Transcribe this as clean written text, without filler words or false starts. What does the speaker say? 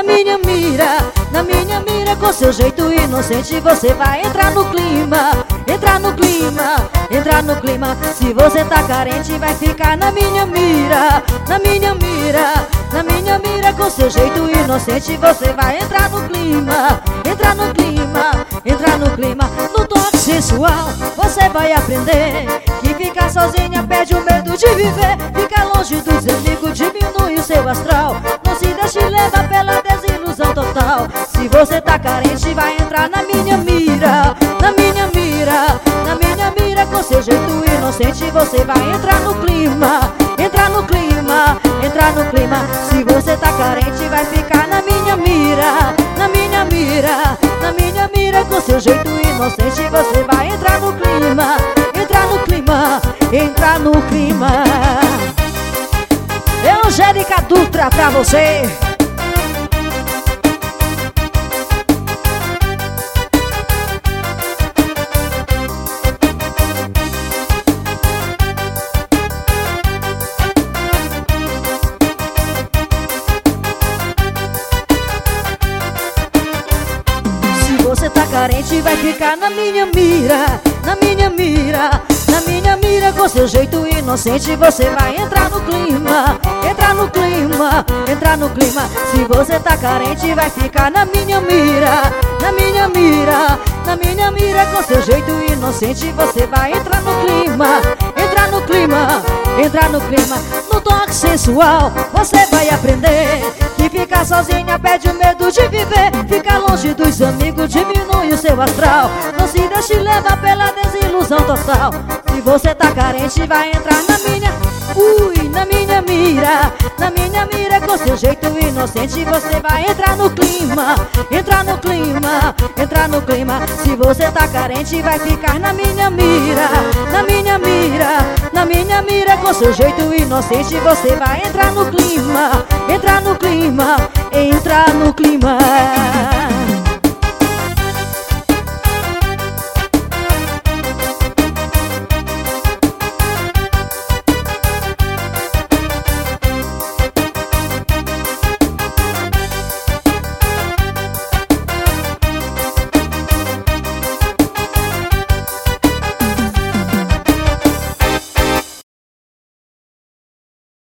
minha mira, na minha mira. Com seu jeito inocente você vai entrar no clima, entrar no clima, entrar no clima. Se você tá carente vai ficar na minha mira, na minha mira, na minha mira. Com seu jeito inocente você vai entrar no clima, entrar no clima, entrar no clima. No toque sensual você vai aprender que ficar sozinha perde o medo de viver. Ficar longe dos amigos diminui o seu astral. Não se deixe levar pela desilusão total. Se você tá carente vai entrar na minha mira, na minha mira, na minha mira. Com seu jeito inocente você vai entrar no clima, entrar no clima, entrar no clima. Se você tá carente vai ficar na minha mira, na minha mira, na minha mira. Com seu jeito inocente você vai entrar no clima, entrar no clima, entrar no clima. Angélica Dutra pra você. Você tá carente vai ficar na minha mira, na minha mira, na minha mira. Com seu jeito inocente você vai entrar no clima, entrar no clima, entrar no clima. Se você tá carente vai ficar na minha mira, na minha mira, na minha mira. Com seu jeito inocente você vai entrar no clima, entrar no clima, entrar no clima. No toque sensual você vai aprender que ficar sozinha perde o medo de viver. Ficar longe dos amigos diminui o seu astral. Não se deixe levar pela desilusão total. Se você tá carente vai entrar na minha, na minha mira, na minha mira. Com seu jeito inocente você vai entrar no clima, entrar no clima, entrar no clima. Se você tá carente vai ficar na minha mira, na minha mira, na minha mira. Com seu jeito inocente você vai entrar no clima, entrar no clima, entrar no clima.